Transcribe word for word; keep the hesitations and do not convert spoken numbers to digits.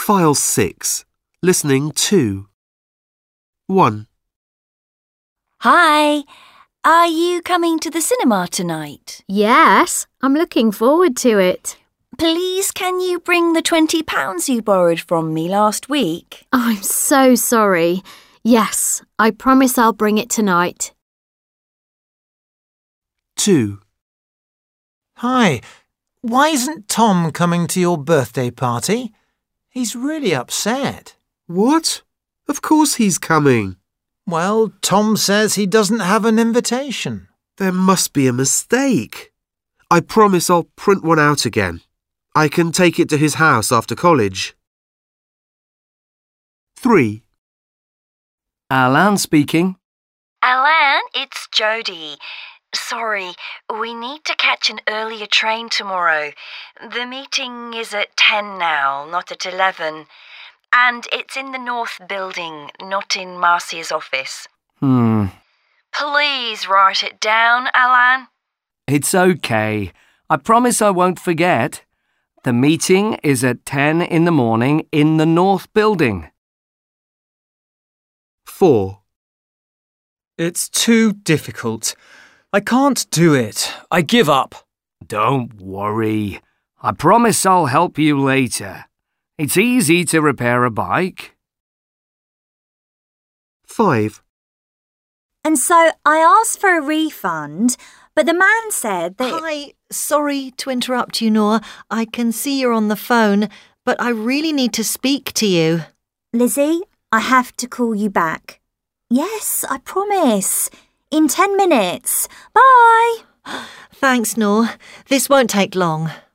File six. Listening two. one. Hi. Are you coming to the cinema tonight? Yes, I'm looking forward to it. Please can you bring the twenty pounds you borrowed from me last week? I'm so sorry. Yes, I promise I'll bring it tonight. two. Hi. Why isn't Tom coming to your birthday party? He's really upset. What? Of course he's coming. Well, Tom says he doesn't have an invitation. There must be a mistake. I promise I'll print one out again. I can take it to his house after college. three. Alan speaking. Alan, it's Jodie. Sorry, we need to catch an earlier train tomorrow. The meeting is at ten now, not at eleven. And it's in the North Building, not in Marcia's office. Hmm. Please write it down, Alan. It's okay. I promise I won't forget. The meeting is at ten in the morning in the North Building. four. It's too difficult. I can't do it. I give up. Don't worry. I promise I'll help you later. It's easy to repair a bike. five. And so I asked for a refund, but the man said that... Hi, sorry to interrupt you, Noor. I can see you're on the phone, but I really need to speak to you. Lizzie, I have to call you back. Yes, I promise. In ten minutes. Bye. Thanks, Noor. This won't take long.